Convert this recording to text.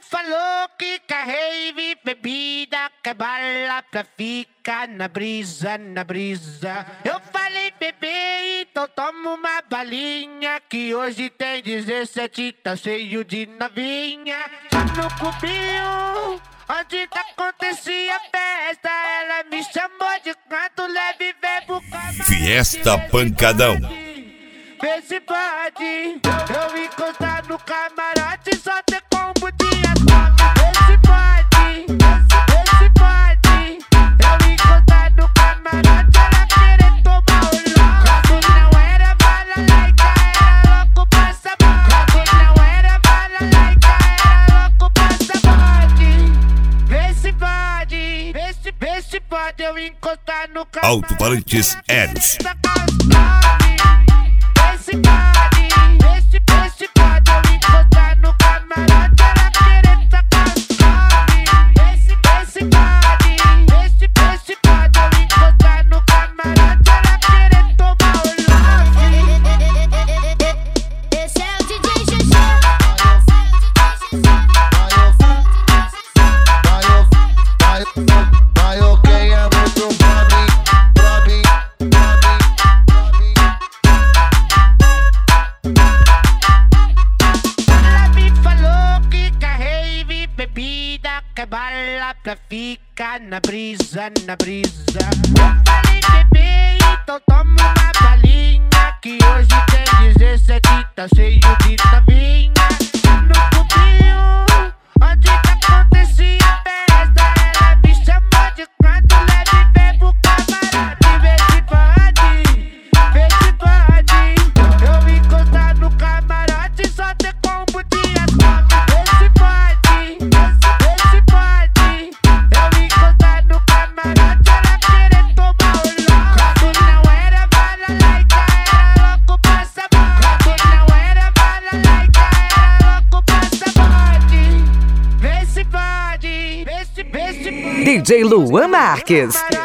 falou que quer rave, bebida, quer bala pra ficar na brisa, na brisa. Eu falei, bebê, então toma uma balinha, que hoje tem 17, tá cheio de novinha. Já no cubinho, onde acontecia a festa, ela me chamou de canto leve, verbo cama. Fiesta Pancadão. Vê se pode, eu encostar no camarote, só ter combo de assalto. Vê se pode, eu encostar no camarote, ela querer tomar o louco. Quando não era balalaica, era louco pra sabor. Quando não era balalaica, era louco pra sabor. Vê se pode, eu encostar no camarote. Alto-falantes Eros. Vê se pode, eu encostar no camarote, ela querer tacar os fome. Vê se pode, eu encostar no camarote, ela querer tomar o love. Esse é o DJ Xexé. Quem é muito pra mim. Quer bala pra ficar na brisa, na brisa. Eu falei, bebê, então toma uma balinha, que hoje tem 17, tá cheio de novinha. No cubinho, onde acontecia a festa, ela me chamou de canto leve, verbo camarote. Vê se pode, eu encostar no camarote, só ter combo de assalto. Vê se pode, eu encostar no camarote, ela querer tomar o louco. Quando não era balalaica, era louco pra sabor. Quando não era balalaica, era louco pra sabor. Vê se pode, DJ Luan Marques.